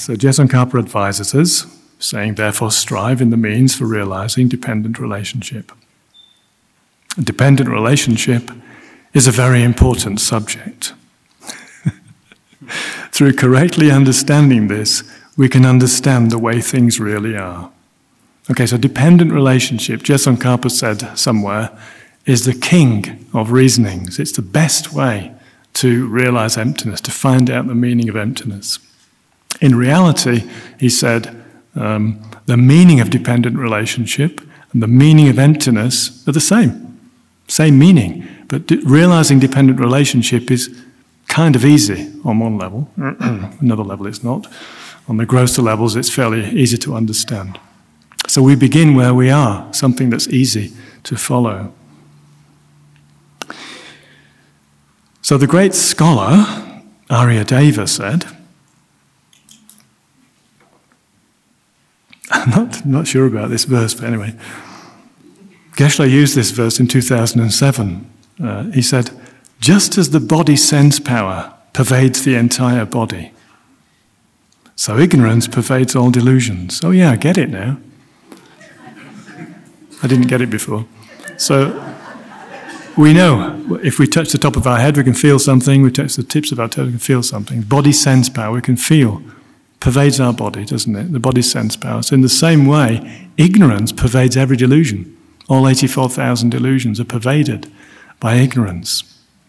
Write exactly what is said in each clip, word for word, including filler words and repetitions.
So Jetsun Karpa advises us, saying, therefore strive in the means for realizing dependent relationship. A dependent relationship is a very important subject. Through correctly understanding this, we can understand the way things really are. Okay, so dependent relationship, Jetsun Karpa said somewhere, is the king of reasonings. It's the best way to realize emptiness, to find out the meaning of emptiness. In reality, he said, um, the meaning of dependent relationship and the meaning of emptiness are the same. Same meaning. But de- realizing dependent relationship is kind of easy on one level. Another level it's not. On the grosser levels, it's fairly easy to understand. So we begin where we are, something that's easy to follow. So the great scholar, Aryadeva, said, I'm not, not sure about this verse, but anyway, Geshe-la used this verse in two thousand seven. Uh, he said, just as the body sense power pervades the entire body, so ignorance pervades all delusions. Oh yeah, I get it now. I didn't get it before. So we know if we touch the top of our head, we can feel something. We touch the tips of our toes, we can feel something. Body sense power, we can feel, pervades our body, doesn't it? The body sense power. So in the same way, ignorance pervades every delusion. All eighty-four thousand delusions are pervaded by ignorance.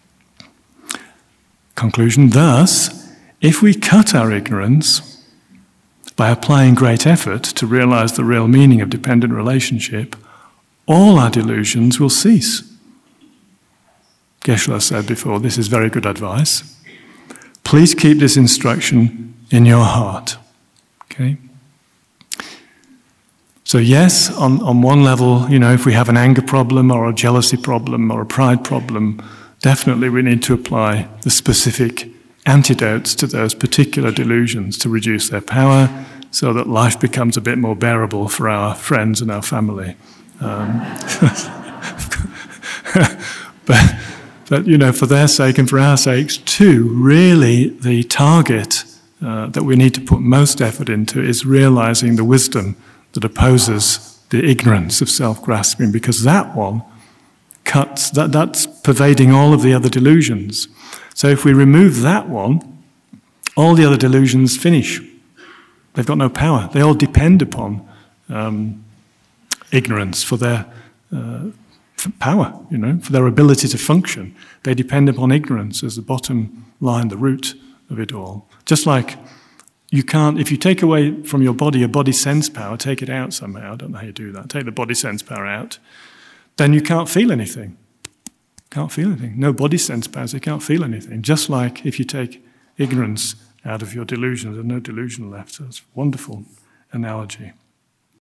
Conclusion, thus, if we cut our ignorance by applying great effort to realize the real meaning of dependent relationship, all our delusions will cease. Geshe-la said before, this is very good advice. Please keep this instruction in your heart. Okay? So yes, on, on one level, you know, if we have an anger problem or a jealousy problem or a pride problem, definitely we need to apply the specific antidotes to those particular delusions to reduce their power so that life becomes a bit more bearable for our friends and our family. Um, but, but, you know, for their sake and for our sakes too, really the target uh, that we need to put most effort into is realizing the wisdom that opposes the ignorance of self-grasping, because that one cuts, that, that's pervading all of the other delusions. So if we remove that one, all the other delusions finish. They've got no power. They all depend upon um, ignorance for their uh, for power, you know, for their ability to function. They depend upon ignorance as the bottom line, the root of it all. Just like you can't, if you take away from your body a body sense power, take it out somehow, I don't know how you do that, take the body sense power out, then you can't feel anything. Can't feel anything. No body sense powers, you can't feel anything. Just like if you take ignorance out of your delusion, there's no delusion left. So it's a wonderful analogy.